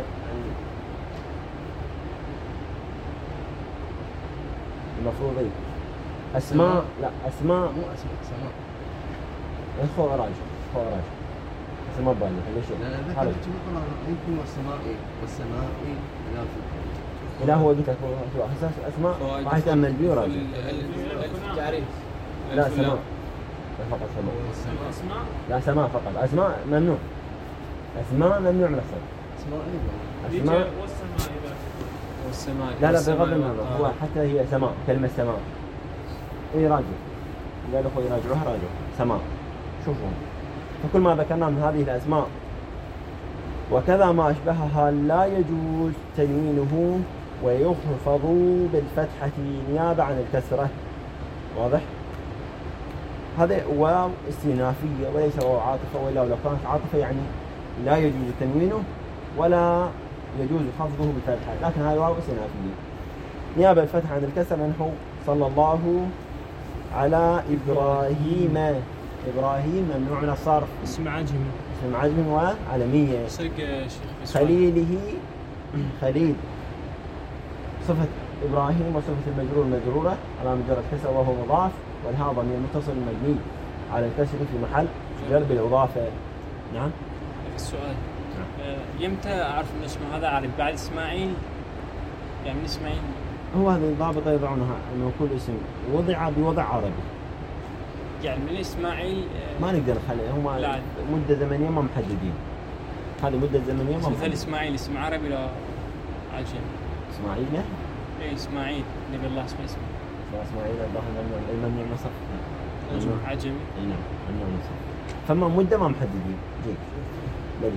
المفروض ايه اسماء. لا اسماء
مو اسماء، سماء.
اخو راجع، اخو راجع. اسماء بالي ليش؟
لا ذكرت يمكن والسماء والسماء لا.
لا هو قلت لك هو اساس اسماء راح يتامل بيه وراجع.
تعريف.
لا سماء. لا فقط سماء.
اسماء؟
لا سماء فقط، اسماء ممنوع. اسماء ممنوع من الصرف.
اسماء ايضا.
اسماء
والسماء اذا
والسماء.
لا لا بغض النظر، هو حتى هي سماء، كلمة سماء. اي راجع. قال اخوي راجعوها راجعوا سماء. شوفوا. فكل ما ذكرنا من هذه الاسماء وكذا ما اشبهها لا يجوز تنوينه ويخفض بالفتحة نيابة عن الكسرة. واضح؟ هذا واو استئنافية وليس واو عاطفة، ولا لو كانت عاطفة يعني لا يجوز تنوينه ولا يجوز خفضه بالفتحة، لكن هذا واو استئنافية نيابة الفتحة عن الكسر. نحو صلى الله على إبراهيم. إبراهيم ممنوع من الصرف،
اسم عجمي،
اسم عجمي وعلمية. خليله خليل صفة إبراهيم وصفة المجرور المجرورة على مجرد كسر وهو مضاف، والهاء ضمير متصل مبني على الكسر في محل جر بالإضافة. نعم.
السؤال نعم. يمتى أعرف أن اسمه هذا عربي؟ بعد إسماعيل يعني من إسماعيل؟
هو هذه الضابطة يضعونها أنه كل اسم وضع بوضع عربي،
يعني من إسماعيل
ما نقدر نخلي هم مدة زمنية ما محددين. هذه مدة زمنية ما
مثل إسماعيل اسم عربي لا عجم؟
إسماعيل نه؟
إيه إسماعيل نبي الله اسمه اسمه
إسماعيل الظاهر الممنوع من الصرف.
عجمي.
نعم ممنوع من الصرف. فما مدة ما محددين. جيد. بلي.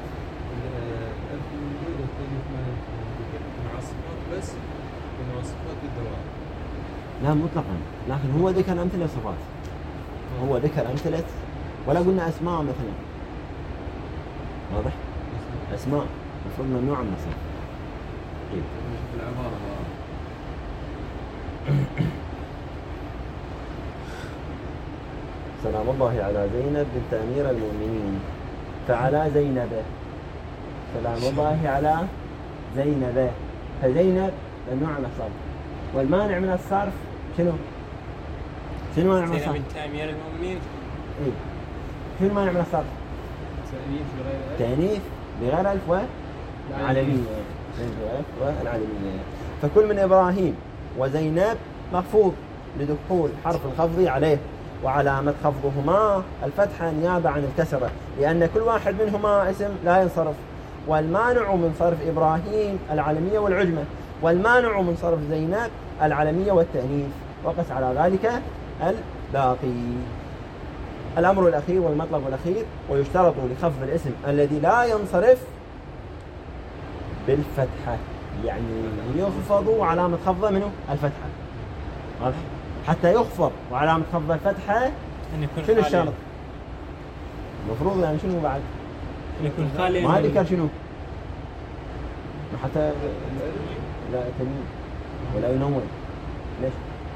مع الصفات بس ومع الصفات بالدوام.
لا مطلقا، لكن هو ذكر أمثلة صفات. هو ذكر أمثلة ولا قلنا أسماء مثلا. واضح؟ أسماء المفروض ممنوعة من الصرف. طيب.
العبارة
سلام الله على زينب بنت أمير المؤمنين. فعلى زينب. سلام الله على زينب. فزينب ممنوع من الصرف، والمانع من الصرف شنو؟ شنو مانع من الصرف؟
زينب بنت أمير المؤمنين.
إيه. شنو مانع من الصرف؟
تأنيث بغير ألف.
تأنيث بغير ألف والعلمية. والعلمية. فكل من إبراهيم وزينب مخفوض لدخول حرف الخفض عليه، وعلامة خفضهما الفتحة نيابة عن الكسرة، لأن كل واحد منهما اسم لا ينصرف، والمانع من صرف إبراهيم العلمية والعجمة، والمانع من صرف زينب العلمية والتأنيث، وقس على ذلك الباقي. الأمر الأخير والمطلب الأخير: ويشترط لخفض الاسم الذي لا ينصرف بالفتحة، يعني يخفض وعلامة خفضه منه الفتحة، واضح؟ حتى يخفض وعلامة خفض الفتحة
أن يكون
شنو الشرط؟ المفروض يعني شنو بعد؟
أن يكون خالي.
ما ذكر شنو؟ حتى لا تنوين ولا ينون. ليش؟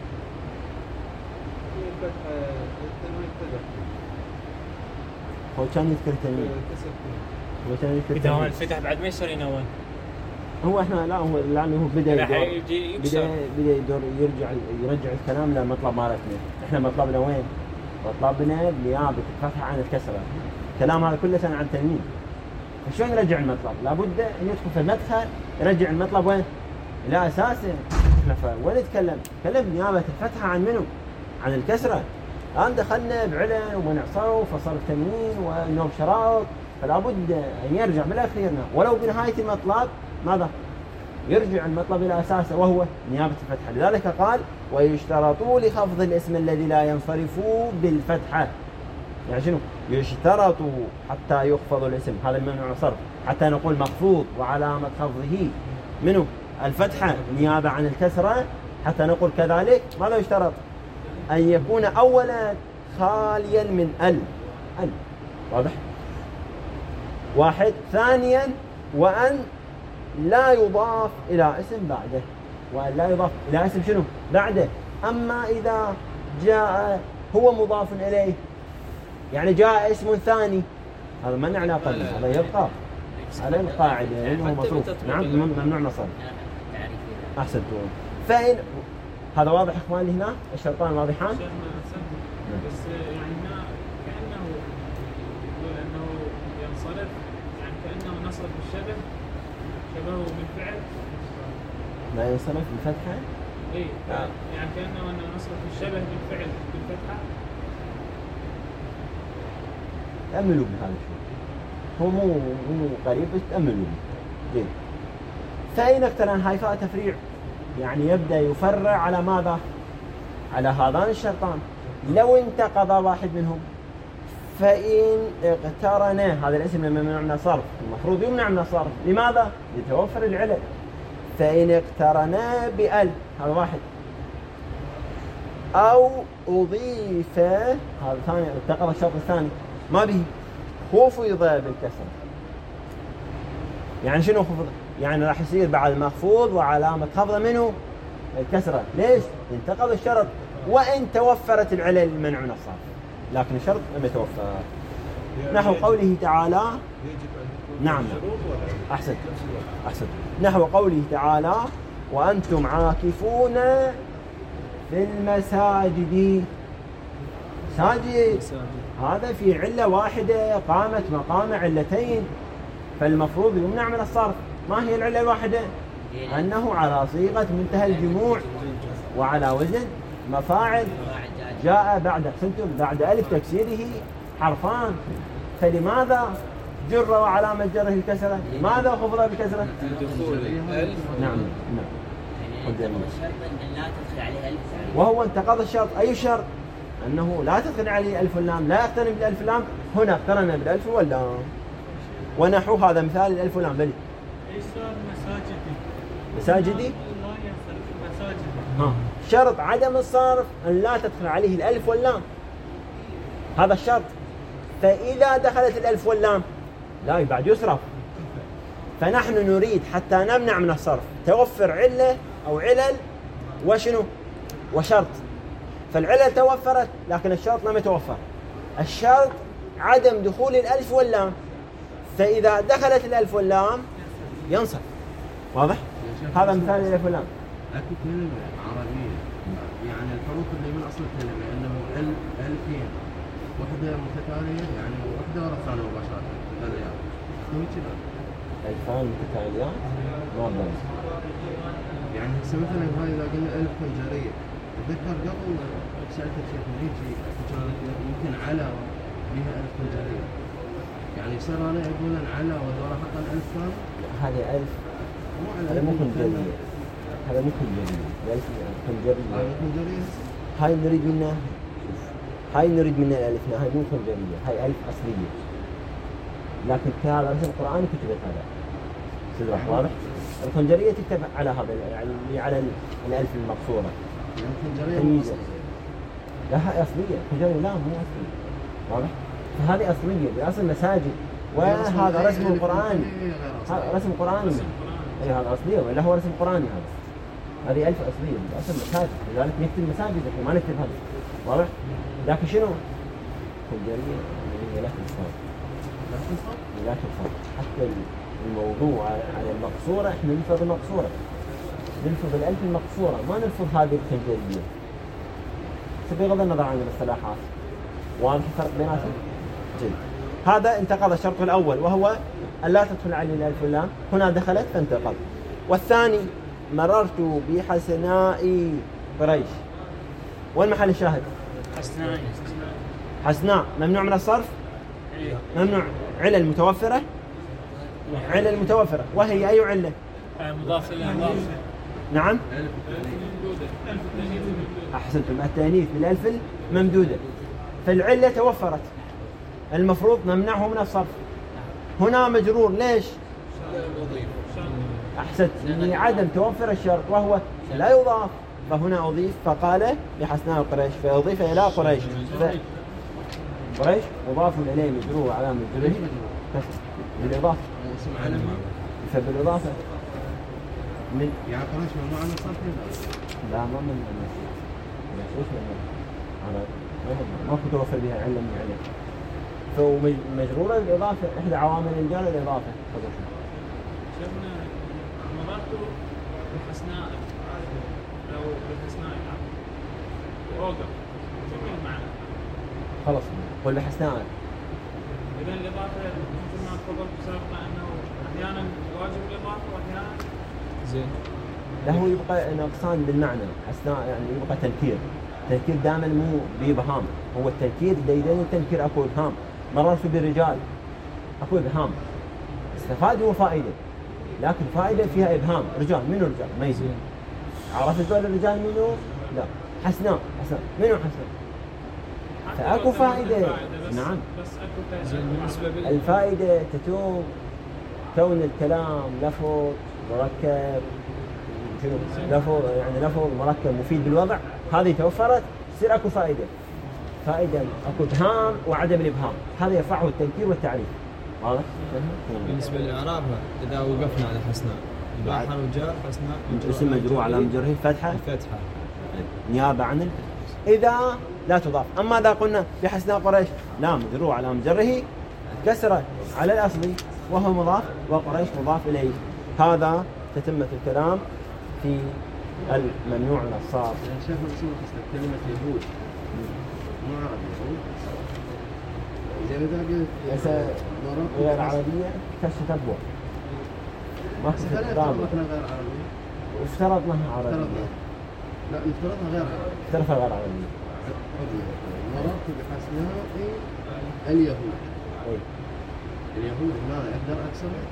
هو كان يذكر تنوين. هو كان يذكر
إذا هو
تنوين.
الفتح بعد ما يصير ينون.
هو احنا لا هو لانه هو بدا
راح
يدور
يجي
بدا
يكسر.
بدا يدور يرجع يرجع الكلام لمطلب مالتنا. احنا مطلبنا وين؟ مطلبنا نيابه الفتحه عن الكسره. الكلام هذا كله كان عن تنوين. فشلون يرجع المطلب؟ لابد ان يدخل في المدخل يرجع المطلب وين؟ الى اساسه. احنا وين نتكلم؟ نتكلم نيابه الفتحه عن منو؟ عن الكسره. الان دخلنا بعلن ومنع صرف وصرف تنوين ونوب شراط، فلا بد ان يرجع بالاخير ولو بنهايه المطلب ماذا؟ يرجع المطلب الى اساسه وهو نيابه الفتحه. لذلك قال: ويشترط لخفض الاسم الذي لا ينصرف بالفتحه. يعني شنو؟ يشترط حتى يخفض الاسم، هذا الممنوع صرف، حتى نقول مخفوض وعلامه خفضه منه الفتحه نيابه عن الكسره، حتى نقول كذلك ماذا يشترط؟ ان يكون اولا خاليا من ال ال واضح؟ واحد. ثانيا وان لا يضاف الى اسم بعده، وان لا يضاف الى اسم شنو بعده. اما اذا جاء هو مضاف اليه، يعني جاء اسم ثاني، هذا ما له علاقه به، هذا يبقى على القاعده لانه مصروف. نعم ممنوع مصرف. احسنتم. فان هذا واضح اخواني هنا الشرطان واضحان؟
بس يعني هنا كانه يقول انه ينصرف، يعني كانه نصب الشبه شبهه بالفعل.
لا ينصرف بالفتحه؟
اي يعني كانه انه نصرف الشبه بالفعل بالفتحه.
تأملوا بهذا الشيء، هو مو مو قريب بس تأملوا به. فإن اقترن هاي فاء تفريع، يعني يبدأ يفرع على ماذا؟ على هذان الشرطان. لو انتقض واحد منهم، فإن اقترن هذا الاسم الممنوع من الصرف المفروض يمنع من الصرف. لماذا؟ لتوفر العلل. فإن اقترن بأل، هذا واحد، أو أضيف، هذا ثاني، انتقض الشرط الثاني ما به، خفض بالكسر. يعني شنو خفض؟ يعني راح يصير بعد مخفوض وعلامة خفضه منه الكسرة. ليش؟ انتقض الشرط وإن توفرت العلل المنع من الصرف، لكن الشرط لم يتوفر. نحو قوله تعالى، نعم أحسن أحسن نحو قوله تعالى: وأنتم عاكفون في المساجد. ساجد هذا في علة واحدة قامت مقام علتين، فالمفروض يمنع من الصرف. ما هي العلة الواحدة؟ أنه على صيغة منتهى الجموع وعلى وزن مفاعل، جاء بعد سنتم بعد ألف تكسيره حرفان. فلماذا جر وعلامة جره الكسرة؟ لماذا خفض بالكسرة؟ نعم نعم. وهو انتقض الشرط. أي شرط؟ أنه لا تدخل عليه ألف واللام، لا يقترن بالألف واللام. هنا اقترن بالألف واللام. ونحو هذا مثال الألف واللام. بلي مساجدي مساجدي ها. شرط عدم الصرف أن لا تدخل عليه الألف واللام، هذا الشرط. فإذا دخلت الألف واللام لا بعد يصرف. فنحن نريد حتى نمنع من الصرف توفر علة أو علل وشنو وشرط. فالعلل توفرت لكن الشرط لم يتوفر. الشرط عدم دخول الألف واللام، فإذا دخلت الألف واللام ينصرف. واضح؟ هذا مثال الألف واللام.
أكو كلمة عربية يعني الحروف اللي من أصل الكلمة أنه ال ألفين وحدة متتالية، يعني وحدة ورا الثانية مباشرة. هذا يعني هو كذا
ألفان متتاليات ما بين.
يعني هسه مثلا هاي إذا قلنا ألف فنجرية، أتذكر قبل سألت الشيخ هيجي كانت يمكن على بها ألف فنجرية، يعني يصير هذا يقولون على وذولا حط الألف كان
هذه ألف
مو على
هذا مو خنجرية هذا مو خنجرية الألف خنجرية
هذا خنجرية
هاي نريد منه هاي نريد منه الألف هاي مو خنجرية هاي ألف أصلية لكن كهذا رسم القرآن كتبت هذا صدق واضح الخنجرية تكتب على هذا يعني على الألف المقصورة
يعني خنجرية
لا هاي أصلية خنجرية لا مو أصلية واضح فهذه أصلية بأصل مساجد وهذا رسم القرآن هذا رسم قرآني أي هذا أصلية ولا هو رسم قرآني هذا هذه ألف أصلية بأصل مساجد لذلك نكتب مساجد ما نكتب هذا واضح لكن شنو خنجرية لا تنصاب لا تنصاب حتى الموضوع على المقصورة احنا نلفظ المقصورة نلفظ الألف المقصورة ما نلفظ هذه الخنجرية بغض النظر عن الاصطلاحات واضح الفرق بيناتهم جيد هذا انتقض الشرط الأول وهو أن لا تدخل عليه الألف واللام هنا دخلت فانتقض والثاني مررت بحسناء قريش والمحل الشاهد
حسناء
حسناء ممنوع من الصرف ممنوع علل متوفرة علل متوفرة وهي أي علة
مضاف إلى مضاف
نعم أحسنتم التأنيث بالألف الممدودة فالعلة توفرت المفروض نمنعه من الصرف هنا مجرور ليش أحسنت لعدم توفر الشرط وهو لا يضاف فهنا أضيف فقال لحسناء قريش فأضيف إلى قريش ف... قريش مضاف إليه مجرور على مجره بالإضافة فبالإضافة من
يعني قريش ممنوع من الصرف
لا ما من ايش ما كنت توفر بها علة من علة فمجرورة بالإضافة إحدى عوامل الجار الإضافة
شفنا مررت بحسناء أو بحسناء وأوقف جميل معنا
خلص قل بحسناء
إذا الإضافة مثل ما تفضلت سابقا أنه أحيانا واجب الإضافة وأحيانا
زين
له يبقى نقصان بالمعنى حسناء يعني يبقى تنكير تنكير دائما مو بإبهام هو التنكير دايما التنكير أكو إبهام مررت بالرجال أكو إبهام استفادوا وفائدة لكن فائدة فيها إبهام رجال منو رجال ما يصير عرفت دول الرجال منو لا حسناء حسناء منو حسناء فأكو فائدة
بس
نعم
بس أكو بالنسبة
الفائدة تتوم كون الكلام لفظ مركب لفظ يعني لفظ مركب مفيد بالوضع هذه توفرت تصير اكو فائده فائده اكو ابهام وعدم الابهام هذا يرفعه التنكير والتعريف واضح
بالنسبه للاعراب اذا وقفنا على حسناء الباء حرف جر حسناء
اسم مجرور على مجره فتحه
الفتحه
نيابه عن اذا لا تضاف اما اذا قلنا بحسناء قريش لا مجرور على مجره كسره على الاصلي وهو مضاف وقريش مضاف اليه هذا تتمه الكلام في الممنوع من الصرف.
يا شيخ الرسول كلمة يهود مو عربي يهود زي ما قلت
غير عربية كالتتبع ما في
افترضنا غير عربية
وافترضناها عربية
لا نفترضها غير عربية
افترضها غير عربية
مررت بحسناء اليهود
أي.
اليهود هنا أقدر أكسرها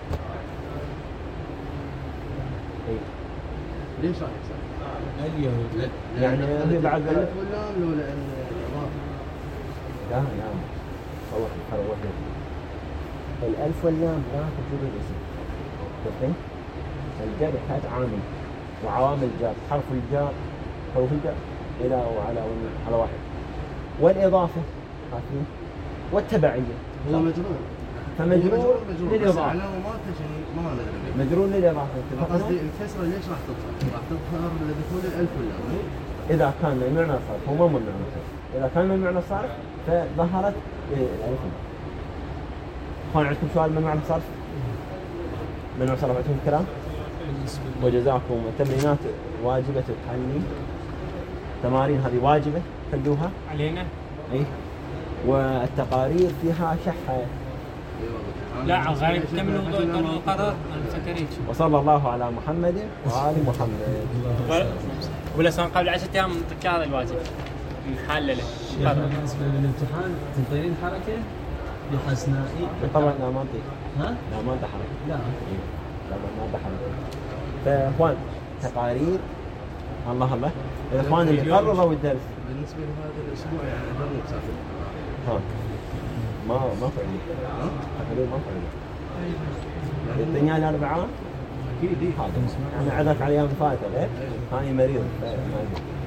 أي.
ليش راح يكسر؟
اليهود
يعني هي بعد
الألف واللام لو لأن الإضافة
لا لا هو فرق واحد الألف واللام لا تجوز الاسم فهمت؟ الجر يحتاج عامل وعوامل الجر حرف الجر حروف الجر إلى وعلى على واحد والإضافة عارفين والتبعية
هو مجرور
فمجرور للإضافة
علامة ما تشي ما ندري
مجرور للإضافة
قصدي الكسرة ليش راح تظهر؟ راح تظهر لدخول الألف واللام
إذا كان ممنوع من الصرف هو مو ممنوع من الصرف إذا كان ممنوع من الصرف فظهرت الألف هون عندكم سؤال ممنوع من الصرف؟ ممنوع الصرف عندكم الكلام؟ وجزاكم التمرينات واجبة التحلي تمارين هذه واجبة خلوها
علينا؟
إيه والتقارير فيها شحة
لا غير تم المقرر انا فكرت
وصلى الله على محمد وآل محمد
ولا سواء قبل عشرة ايام نعطيك هذا الواجب نحلله
بالنسبه للامتحان تنطيني حركه
بحسنائي
طبعا لا ما انطيك
ها؟
لا ما انت حركة
لا
لا ما انت حركة. فاخوان تقارير الله الله الاخوان اللي قرروا الدرس
بالنسبه لهذا الاسبوع يعني ضروري مسافر.
ها ما ما فعلي تقريبا ما فعلي الدنيا الاربعاء
اكيد
هذا انا عذرت على ايام فاتت غير هاني مريض ما